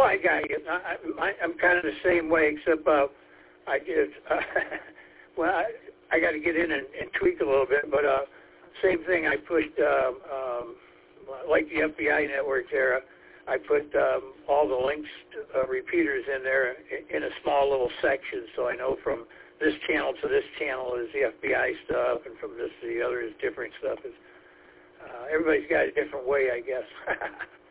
I got you. I'm kind of the same way, except I did. Well, I got to get in and tweak a little bit, but same thing. I pushed like the FBI network there. I put all the links repeaters in there in a small little section, so I know from this channel to this channel is the FBI stuff, and from this to the other is different stuff. Everybody's got a different way, I guess.